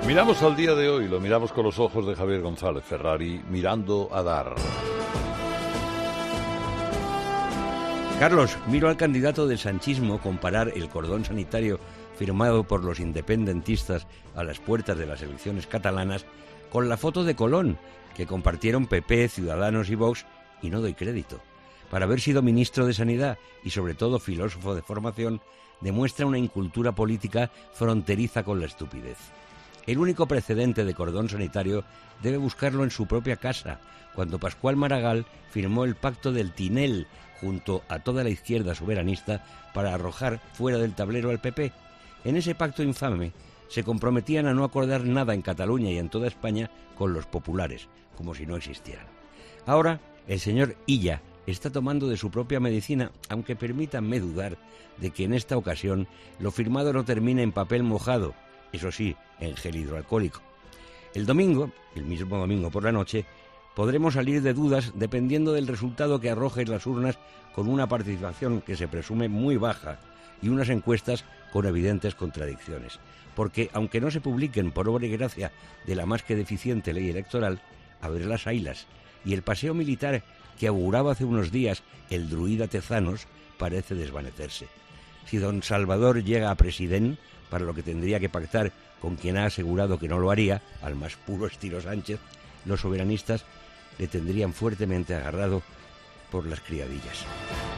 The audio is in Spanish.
Miramos al día de hoy, lo miramos con los ojos de Javier González Ferrari, mirando a dar. Carlos, miro al candidato del sanchismo comparar el cordón sanitario firmado por los independentistas a las puertas de las elecciones catalanas con la foto de Colón, que compartieron PP, Ciudadanos y Vox, y no doy crédito. Para haber sido ministro de Sanidad y sobre todo filósofo de formación, demuestra una incultura política fronteriza con la estupidez. El único precedente de cordón sanitario debe buscarlo en su propia casa, cuando Pascual Maragall firmó el pacto del Tinel junto a toda la izquierda soberanista para arrojar fuera del tablero al PP. En ese pacto infame se comprometían a no acordar nada en Cataluña y en toda España con los populares, como si no existieran. Ahora, el señor Illa está tomando de su propia medicina, aunque permítanme dudar de que en esta ocasión lo firmado no termine en papel mojado, eso sí, en gel hidroalcohólico. El mismo domingo por la noche, podremos salir de dudas dependiendo del resultado que arrojen las urnas, con una participación que se presume muy baja y unas encuestas con evidentes contradicciones. Porque, aunque no se publiquen por obra y gracia de la más que deficiente ley electoral, habrá las haylas, y el paseo militar que auguraba hace unos días el druida Tezanos parece desvanecerse. Si don Salvador llega a presidente, para lo que tendría que pactar con quien ha asegurado que no lo haría, al más puro estilo Sánchez, los soberanistas le tendrían fuertemente agarrado por las criadillas.